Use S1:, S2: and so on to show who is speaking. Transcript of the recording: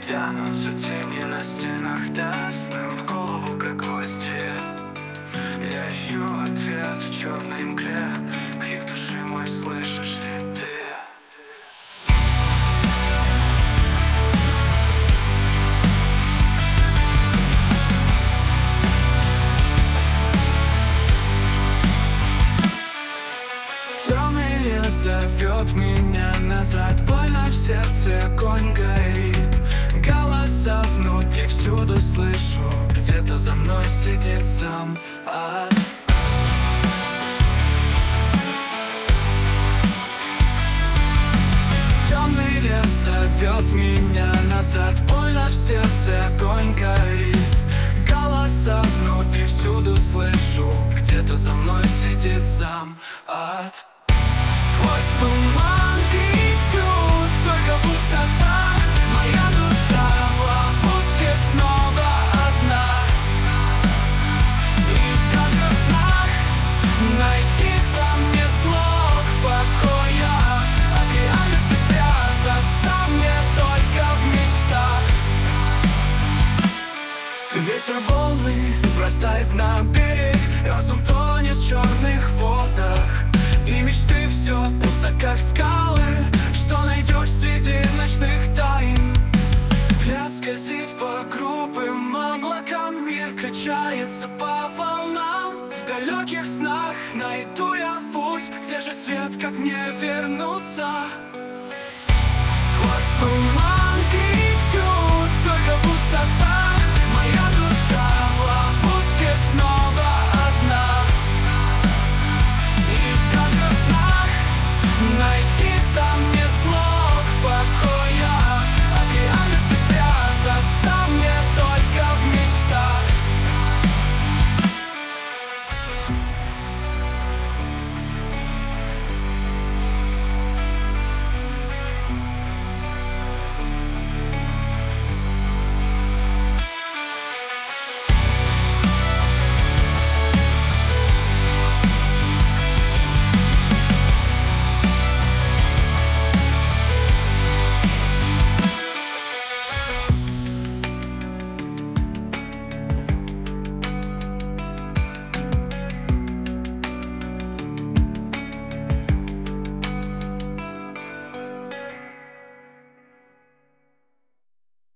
S1: Тянутся тени на стенах до сна, в голову как гвозди. Я ищу ответ в черной мгле, крик души мой, слышишь ли ты? Темный лес зовет меня назад, больно в сердце, огонь горит. Голоса внутри всюду слышу, где-то за мной следит сам ад. Темный лес зовет меня назад, больно в сердце, огонь горит. Голоса внутри всюду слышу, где-то за мной следит сам ад. Сквозь туман кричу, только пустота. Моя душа в ловушке снова одна. И даже в снах найти там не смог покоя. От реальности спрятаться мне только в мечтах. Ветер волны бросает на берег, разум тонет в черных водах. И мечты все пусто, как скалы, что найдешь среди ночных тайн. Взгляд скользит по грубым облакам, мир качается по волнам. В далеких снах найду я путь, где же свет, как мне вернуться? Сквозь туман кричу, только пустота.